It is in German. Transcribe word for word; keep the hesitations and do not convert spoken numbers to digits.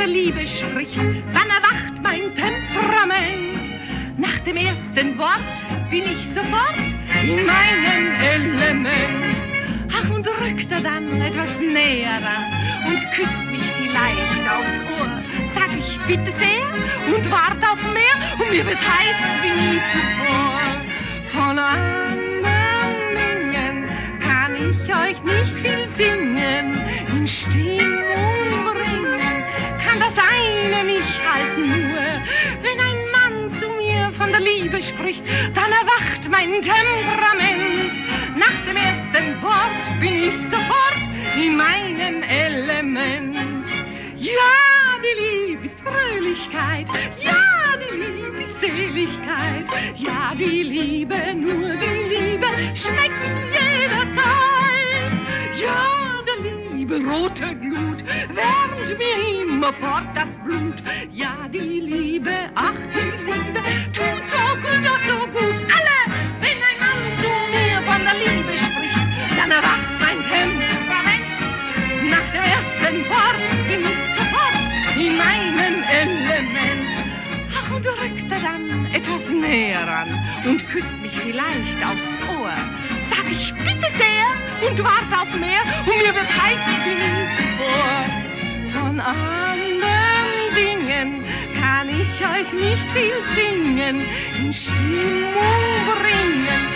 der Liebe spricht, dann erwacht mein Temperament. Nach dem ersten Wort bin ich sofort in meinem Element. Ach, und rückt er dann etwas näher ran und küsst mich vielleicht aufs Ohr, sag ich bitte sehr und wart auf mehr und mir wird heiß wie nie zuvor. Von anderen Dingen kann ich euch nicht viel singen, in Stimmung bringen kann das eine mich halten nur. Wenn ein Mann zu mir von der Liebe spricht, dann erwacht mein Temperament. Nach dem ersten Wort bin ich sofort in meinem Element. Ja, die Liebe ist Fröhlichkeit, ja, die Liebe ist Seligkeit, ja, die Liebe, nur die Liebe schmeckt zu jeder Zeit. Ja, der Liebe rote Glut wärmt mir immerfort das Blut. Ja, die Liebe, ach, die Liebe tut so gut, ach, so gut. Alle, wenn ein Mann zu mir von der Liebe spricht, dann erwacht mein Temperament. Nach dem ersten Wort bin ich sofort in meinem Element. Ach, und rückt er dann etwas näher ran und küsst mich vielleicht aufs Ohr, sag ich bitte sehr und wart auf mehr und mir wird heiß wie nie zuvor. Von anderen Dingen kann ich euch nicht viel singen, in Stimmung bringen